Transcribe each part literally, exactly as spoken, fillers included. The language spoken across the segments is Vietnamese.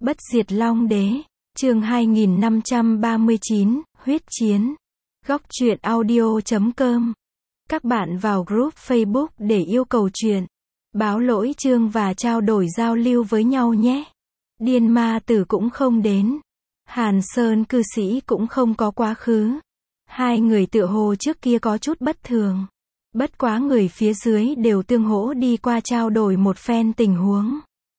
Bất diệt Long Đế, chương hai nghìn năm trăm ba mươi chín, huyết chiến. Góc truyện audio chấm com. Các bạn vào group Facebook để yêu cầu truyện, báo lỗi chương và trao đổi giao lưu với nhau nhé. Điên ma tử cũng không đến. Hàn Sơn cư sĩ cũng không có quá khứ. Hai người tựa hồ trước kia có chút bất thường. Bất quá người phía dưới đều tương hỗ đi qua trao đổi một phen tình huống.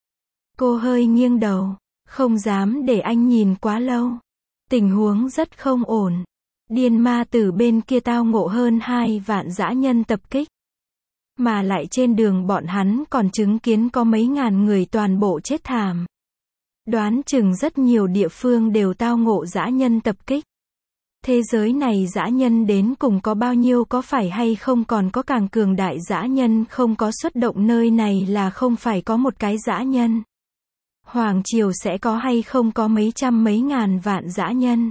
Cô hơi nghiêng đầu, không dám để anh nhìn quá lâu. Tình huống rất không ổn. Điên ma tử bên kia tao ngộ hơn hai vạn dã nhân tập kích. Mà lại trên đường bọn hắn còn chứng kiến có mấy ngàn người toàn bộ chết thảm. Đoán chừng rất nhiều địa phương đều tao ngộ dã nhân tập kích. Thế giới này dã nhân đến cùng có bao nhiêu, có phải hay không còn có càng cường đại dã nhân không có xuất động, nơi này là không phải có một cái dã nhân. Hoàng triều sẽ có hay không có mấy trăm mấy ngàn vạn dã nhân.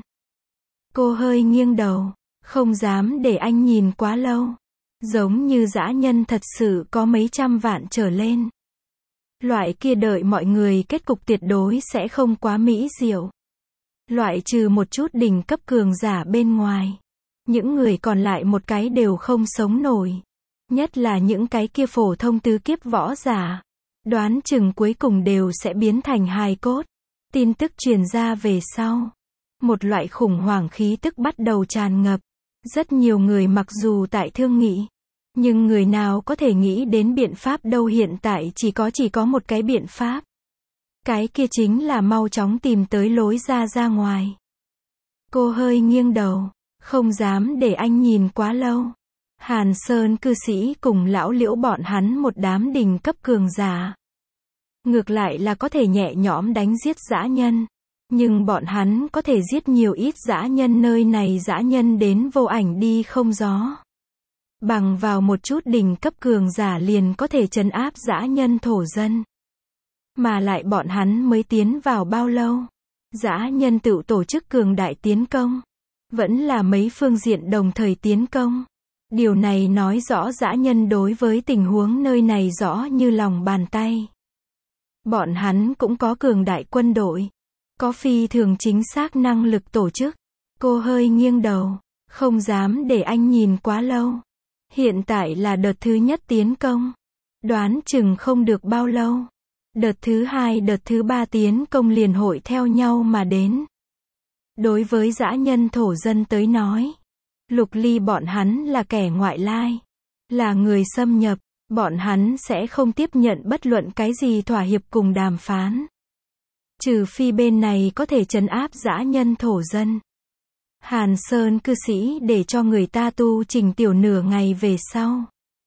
Cô hơi nghiêng đầu, không dám để anh nhìn quá lâu. Giống như dã nhân thật sự có mấy trăm vạn trở lên. Loại kia đợi mọi người kết cục tuyệt đối sẽ không quá mỹ diệu. Loại trừ một chút đỉnh cấp cường giả bên ngoài. Những người còn lại một cái đều không sống nổi. Nhất là những cái kia phổ thông tứ kiếp võ giả. Đoán chừng cuối cùng đều sẽ biến thành hài cốt. Tin tức truyền ra về sau. Một loại khủng hoảng khí tức bắt đầu tràn ngập. Rất nhiều người mặc dù tại thương nghị. Nhưng người nào có thể nghĩ đến biện pháp đâu, hiện tại chỉ có chỉ có một cái biện pháp. Cái kia chính là mau chóng tìm tới lối ra ra ngoài. Cô hơi nghiêng đầu, không dám để anh nhìn quá lâu. Hàn Sơn cư sĩ cùng lão Liễu bọn hắn một đám đỉnh cấp cường giả. Ngược lại là có thể nhẹ nhõm đánh giết dã nhân. Nhưng bọn hắn có thể giết nhiều ít dã nhân, nơi này dã nhân đến vô ảnh đi không gió. Bằng vào một chút đỉnh cấp cường giả liền có thể trấn áp dã nhân thổ dân. Mà lại bọn hắn mới tiến vào bao lâu? Dã nhân tự tổ chức cường đại tiến công. Vẫn là mấy phương diện đồng thời tiến công. Điều này nói rõ dã nhân đối với tình huống nơi này rõ như lòng bàn tay. Bọn hắn cũng có cường đại quân đội. Có phi thường chính xác năng lực tổ chức. Cô hơi nghiêng đầu, không dám để anh nhìn quá lâu. Hiện tại là đợt thứ nhất tiến công. Đoán chừng không được bao lâu. Đợt thứ hai, đợt thứ ba tiến công liền hội theo nhau mà đến. Đối với dã nhân thổ dân tới nói, Lục Ly bọn hắn là kẻ ngoại lai, là người xâm nhập, bọn hắn sẽ không tiếp nhận bất luận cái gì thỏa hiệp cùng đàm phán. Trừ phi bên này có thể trấn áp dã nhân thổ dân. Hàn Sơn cư sĩ để cho người ta tu trình tiểu nửa ngày về sau.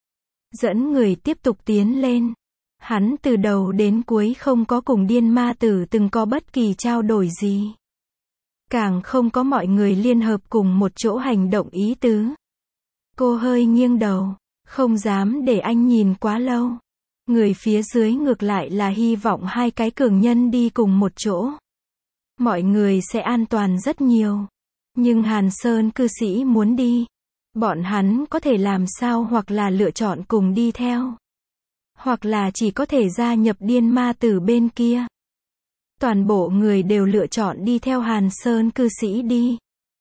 Dẫn người tiếp tục tiến lên. Hắn từ đầu đến cuối không có cùng điên ma tử từng có bất kỳ trao đổi gì. Càng không có mọi người liên hợp cùng một chỗ hành động ý tứ. Cô hơi nghiêng đầu, không dám để anh nhìn quá lâu. Người phía dưới ngược lại là hy vọng hai cái cường nhân đi cùng một chỗ. Mọi người sẽ an toàn rất nhiều. Nhưng Hàn Sơn cư sĩ muốn đi. Bọn hắn có thể làm sao, hoặc là lựa chọn cùng đi theo. Hoặc là chỉ có thể gia nhập điên ma tử bên kia. Toàn bộ người đều lựa chọn đi theo Hàn Sơn cư sĩ đi.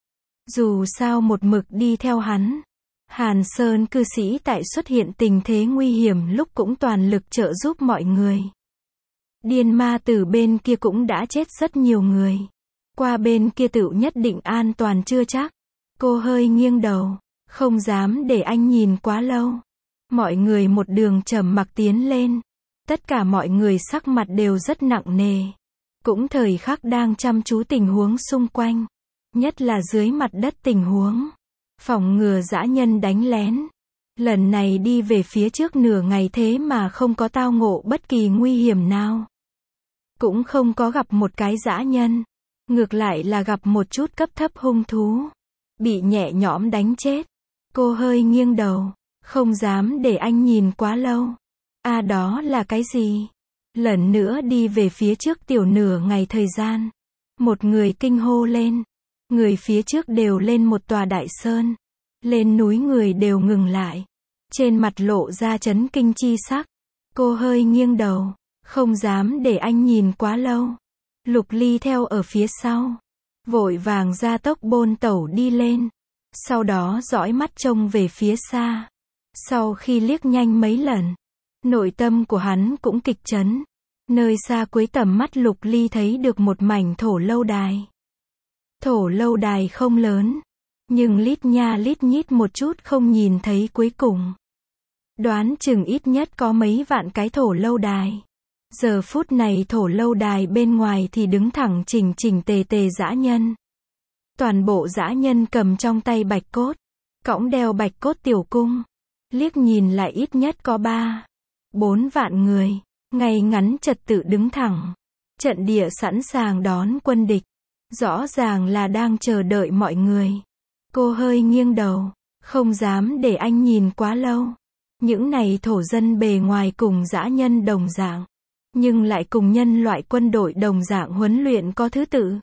Dù sao một mực đi theo hắn. Hàn Sơn cư sĩ tại xuất hiện tình thế nguy hiểm lúc cũng toàn lực trợ giúp mọi người. Điên ma tử bên kia cũng đã chết rất nhiều người. Qua bên kia tựu nhất định an toàn chưa chắc. Cô hơi nghiêng đầu, không dám để anh nhìn quá lâu. Mọi người một đường trầm mặc tiến lên. Tất cả mọi người sắc mặt đều rất nặng nề. Cũng thời khắc đang chăm chú tình huống xung quanh. Nhất là dưới mặt đất tình huống. Phòng ngừa dã nhân đánh lén. Lần này đi về phía trước nửa ngày thế mà không có tao ngộ bất kỳ nguy hiểm nào. Cũng không có gặp một cái dã nhân. Ngược lại là gặp một chút cấp thấp hung thú. Bị nhẹ nhõm đánh chết. Cô hơi nghiêng đầu, không dám để anh nhìn quá lâu. À, đó là cái gì? Lần nữa đi về phía trước tiểu nửa ngày thời gian. Một người kinh hô lên. Người phía trước đều lên một tòa đại sơn. Lên núi người đều ngừng lại. Trên mặt lộ ra chấn kinh chi sắc. Cô hơi nghiêng đầu, không dám để anh nhìn quá lâu. Lục Ly theo ở phía sau, vội vàng ra tốc bôn tẩu đi lên, sau đó dõi mắt trông về phía xa. Sau khi liếc nhanh mấy lần, nội tâm của hắn cũng kịch chấn. Nơi xa cuối tầm mắt Lục Ly thấy được một mảnh thổ lâu đài. Thổ lâu đài không lớn, nhưng lít nha lít nhít một chút không nhìn thấy cuối cùng. Đoán chừng ít nhất có mấy vạn cái thổ lâu đài. Giờ phút này thổ lâu đài bên ngoài thì đứng thẳng chỉnh chỉnh tề tề dã nhân. Toàn bộ dã nhân cầm trong tay bạch cốt, cõng đeo bạch cốt tiểu cung. Liếc nhìn lại ít nhất có ba, bốn vạn người, ngay ngắn trật tự đứng thẳng. Trận địa sẵn sàng đón quân địch. Rõ ràng là đang chờ đợi mọi người. Cô hơi nghiêng đầu, không dám để anh nhìn quá lâu. Những này thổ dân bề ngoài cùng dã nhân đồng dạng, nhưng lại cùng nhân loại quân đội đồng dạng huấn luyện có thứ tự.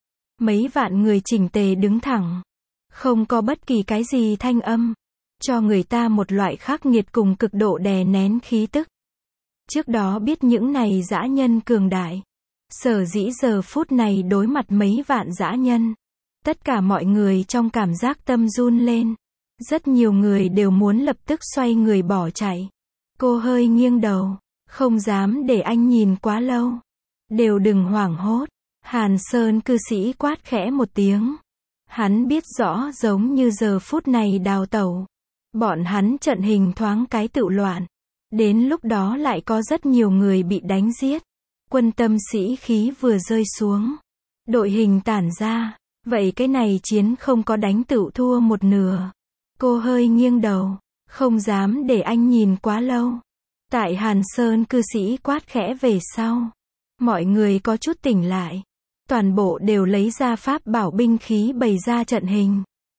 Mấy vạn người chỉnh tề đứng thẳng, không có bất kỳ cái gì thanh âm, cho người ta một loại khắc nghiệt cùng cực độ đè nén khí tức. Trước đó biết những này dã nhân cường đại, sở dĩ giờ phút này đối mặt mấy vạn dã nhân, tất cả mọi người trong cảm giác tâm run lên. Rất nhiều người đều muốn lập tức xoay người bỏ chạy. Cô hơi nghiêng đầu, không dám để anh nhìn quá lâu. Đều đừng hoảng hốt. Hàn Sơn cư sĩ quát khẽ một tiếng. Hắn biết rõ giống như giờ phút này đào tẩu, bọn hắn trận hình thoáng cái tự loạn. Đến lúc đó lại có rất nhiều người bị đánh giết. Quân tâm sĩ khí vừa rơi xuống, đội hình tản ra, vậy cái này chiến không có đánh tựu thua một nửa. Cô hơi nghiêng đầu, không dám để anh nhìn quá lâu. Tại Hàn Sơn cư sĩ quát khẽ về sau, mọi người có chút tỉnh lại. Toàn bộ đều lấy ra pháp bảo binh khí bày ra trận hình.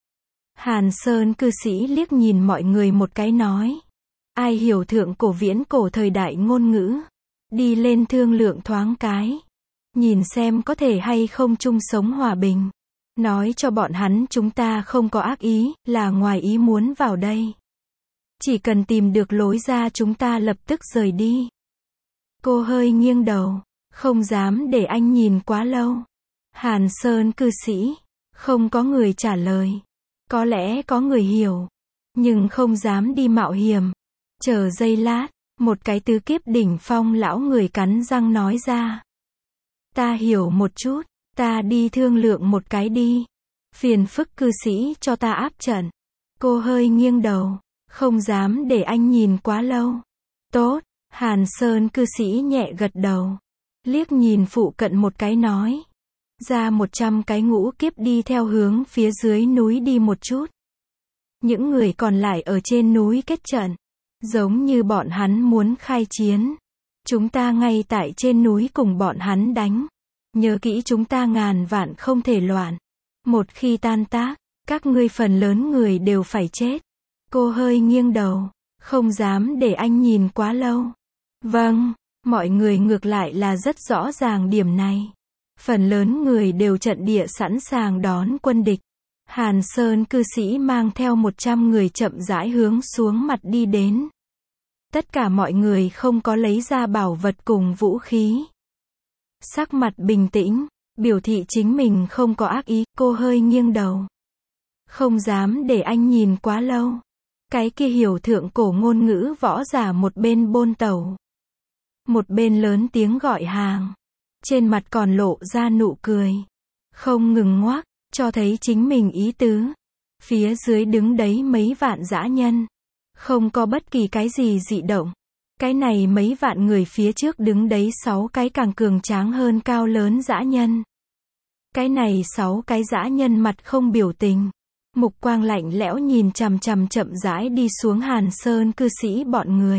Hàn Sơn cư sĩ liếc nhìn mọi người một cái nói. Ai hiểu thượng cổ viễn cổ thời đại ngôn ngữ, đi lên thương lượng thoáng cái. Nhìn xem có thể hay không chung sống hòa bình. Nói cho bọn hắn chúng ta không có ác ý, là ngoài ý muốn vào đây. Chỉ cần tìm được lối ra chúng ta lập tức rời đi. Cô hơi nghiêng đầu, không dám để anh nhìn quá lâu. Hàn Sơn cư sĩ, không có người trả lời. Có lẽ có người hiểu, nhưng không dám đi mạo hiểm. Chờ giây lát, một cái tứ kiếp đỉnh phong lão người cắn răng nói ra. Ta hiểu một chút, ta đi thương lượng một cái đi. Phiền phức cư sĩ cho ta áp trận. Cô hơi nghiêng đầu, không dám để anh nhìn quá lâu. Tốt, Hàn Sơn cư sĩ nhẹ gật đầu. Liếc nhìn phụ cận một cái nói. Ra một trăm cái ngũ kiếp đi theo hướng phía dưới núi đi một chút. Những người còn lại ở trên núi kết trận. Giống như bọn hắn muốn khai chiến. Chúng ta ngay tại trên núi cùng bọn hắn đánh. Nhớ kỹ chúng ta ngàn vạn không thể loạn. Một khi tan tác, các ngươi phần lớn người đều phải chết. Cô hơi nghiêng đầu, không dám để anh nhìn quá lâu. Vâng, mọi người ngược lại là rất rõ ràng điểm này. Phần lớn người đều trận địa sẵn sàng đón quân địch. Hàn Sơn cư sĩ mang theo một trăm người chậm rãi hướng xuống mặt đi đến. Tất cả mọi người không có lấy ra bảo vật cùng vũ khí. Sắc mặt bình tĩnh, biểu thị chính mình không có ác ý. Cô hơi nghiêng đầu, không dám để anh nhìn quá lâu. Cái kia hiểu thượng cổ ngôn ngữ võ giả một bên bôn tẩu, một bên lớn tiếng gọi hàng. Trên mặt còn lộ ra nụ cười, không ngừng ngoác, cho thấy chính mình ý tứ. Phía dưới đứng đấy mấy vạn dã nhân, không có bất kỳ cái gì dị động. Cái này mấy vạn người phía trước đứng đấy sáu cái càng cường tráng hơn cao lớn dã nhân. Cái này sáu cái dã nhân mặt không biểu tình, mục quang lạnh lẽo nhìn chằm chằm chậm rãi đi xuống Hàn Sơn cư sĩ bọn người.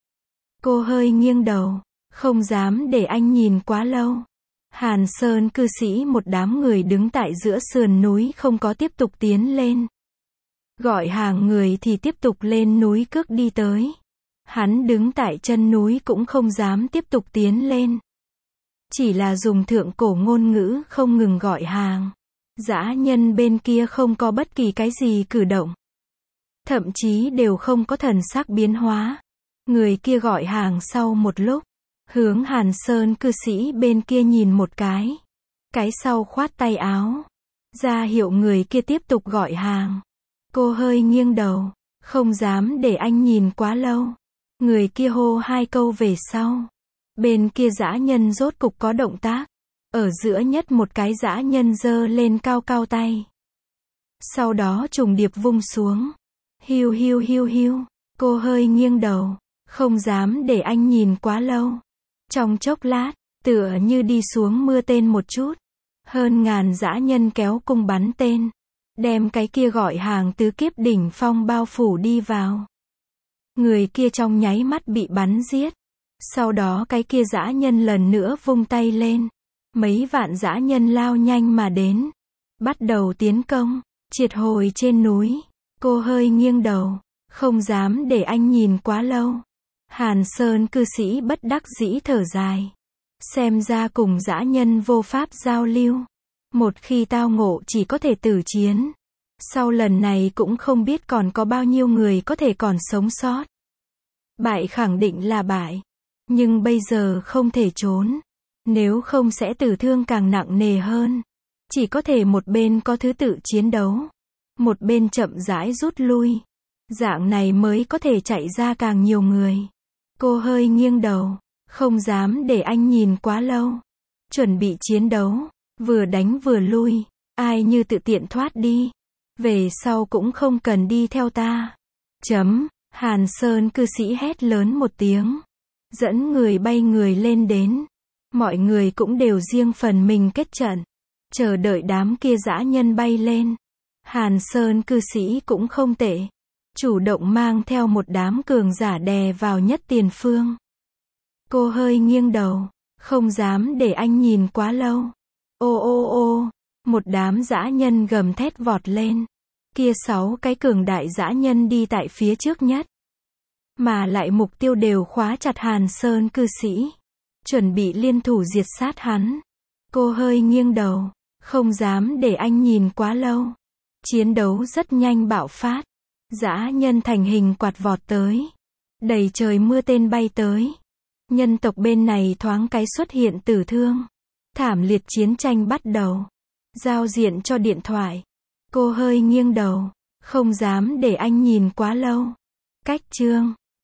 Cô hơi nghiêng đầu, không dám để anh nhìn quá lâu. Hàn Sơn cư sĩ một đám người đứng tại giữa sườn núi không có tiếp tục tiến lên. Gọi hàng người thì tiếp tục lên núi cước đi tới. Hắn đứng tại chân núi cũng không dám tiếp tục tiến lên. Chỉ là dùng thượng cổ ngôn ngữ không ngừng gọi hàng. Dã nhân bên kia không có bất kỳ cái gì cử động. Thậm chí đều không có thần sắc biến hóa. Người kia gọi hàng sau một lúc, hướng Hàn Sơn cư sĩ bên kia nhìn một cái. Cái sau khoát tay áo, ra hiệu người kia tiếp tục gọi hàng. Cô hơi nghiêng đầu, không dám để anh nhìn quá lâu. Người kia hô hai câu về sau. Bên kia dã nhân rốt cục có động tác. Ở giữa nhất một cái dã nhân giơ lên cao cao tay. Sau đó trùng điệp vung xuống. Hiu hiu hiu hiu. Cô hơi nghiêng đầu, không dám để anh nhìn quá lâu. Trong chốc lát, tựa như đi xuống mưa tên một chút. Hơn ngàn dã nhân kéo cung bắn tên. Đem cái kia gọi hàng tứ kiếp đỉnh phong bao phủ đi vào. Người kia trong nháy mắt bị bắn giết. Sau đó cái kia dã nhân lần nữa vung tay lên. Mấy vạn dã nhân lao nhanh mà đến. Bắt đầu tiến công, triệt hồi trên núi. Cô hơi nghiêng đầu, không dám để anh nhìn quá lâu. Hàn Sơn cư sĩ bất đắc dĩ thở dài. Xem ra cùng dã nhân vô pháp giao lưu. Một khi tao ngộ chỉ có thể tử chiến. Sau lần này cũng không biết còn có bao nhiêu người có thể còn sống sót. Bại khẳng định là bại. Nhưng bây giờ không thể trốn. Nếu không sẽ tử thương càng nặng nề hơn. Chỉ có thể một bên có thứ tự chiến đấu. Một bên chậm rãi rút lui. Dạng này mới có thể chạy ra càng nhiều người. Cô hơi nghiêng đầu, không dám để anh nhìn quá lâu. Chuẩn bị chiến đấu, vừa đánh vừa lui. Ai như tự tiện thoát đi. Về sau cũng không cần đi theo ta. Chấm, Hàn Sơn cư sĩ hét lớn một tiếng. Dẫn người bay người lên đến. Mọi người cũng đều riêng phần mình kết trận. Chờ đợi đám kia dã nhân bay lên. Hàn Sơn cư sĩ cũng không tệ. Chủ động mang theo một đám cường giả đè vào nhất tiền phương. Cô hơi nghiêng đầu, không dám để anh nhìn quá lâu. Ô ô ô, một đám dã nhân gầm thét vọt lên. Kia sáu cái cường đại dã nhân đi tại phía trước nhất. Mà lại mục tiêu đều khóa chặt Hàn Sơn cư sĩ. Chuẩn bị liên thủ diệt sát hắn. Cô hơi nghiêng đầu, không dám để anh nhìn quá lâu. Chiến đấu rất nhanh bạo phát. Dã nhân thành hình quạt vọt tới. Đầy trời mưa tên bay tới. Nhân tộc bên này thoáng cái xuất hiện tử thương. Thảm liệt chiến tranh bắt đầu. Giao diện cho điện thoại. Cô hơi nghiêng đầu, không dám để anh nhìn quá lâu. Cách chương